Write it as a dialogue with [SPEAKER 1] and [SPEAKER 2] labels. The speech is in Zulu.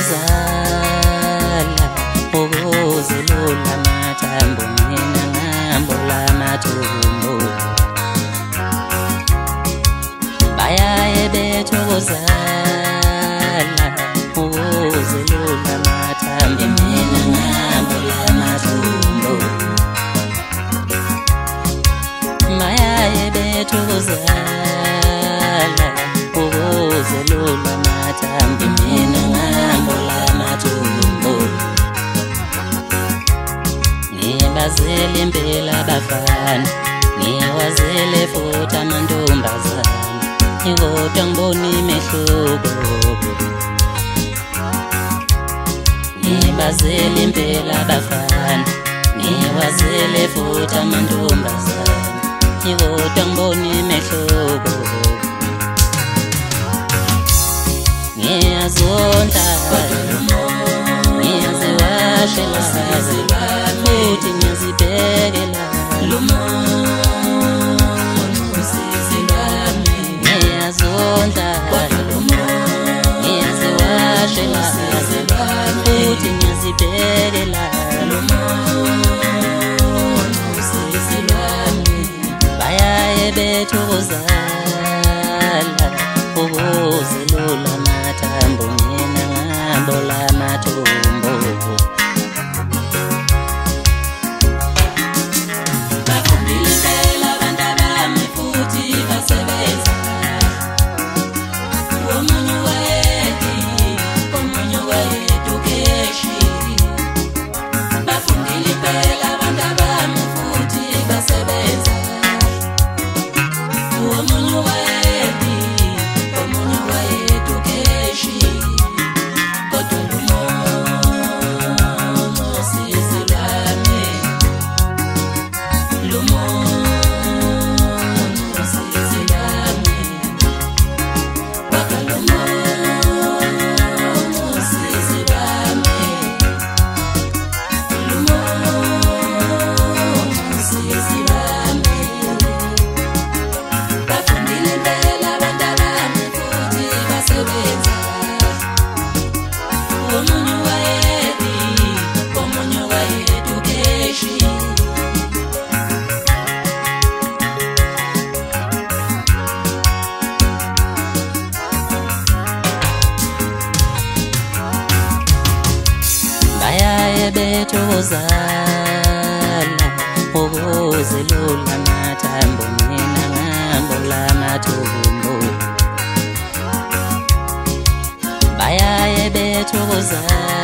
[SPEAKER 1] bethokozala ukuzelula amathambo mina ngambula amathumbu bayaye bethokozala ukuzelula amathambo mina ngambula amathumbu bayaye bethokozala ukuzelula amathambo mina ngambula amathumbu ngibazele impela abafana ngiwazele futhi amantombazana kodwa ngibona imehluko ngibazele impela abafana ngiwazele futhi amantombazana kodwa ngibona imehluko ngiyazonda ngiyaziwashela futhi ngiyazibhekela ngiyazonda ngiyaziwashela futhi ngiyazibhekela bayaye bethokozala ukuzelula amathambo mina ngambula amathumbu bafundile impela abantu abami futhi basebenza omunye wayedukeshi bafundile impela abantu abami futhi basebenza omunye wayedukeshi kodwa lumono sizilwane lumono sizilwane wakalomono sizilwane lumono sizilwane bafundile impela abantu abami futhi basebenza omunye wayedukeshi bayaye bethokozala ukuzelula amathambo mina ngambula amathumbu bayaye bethokozala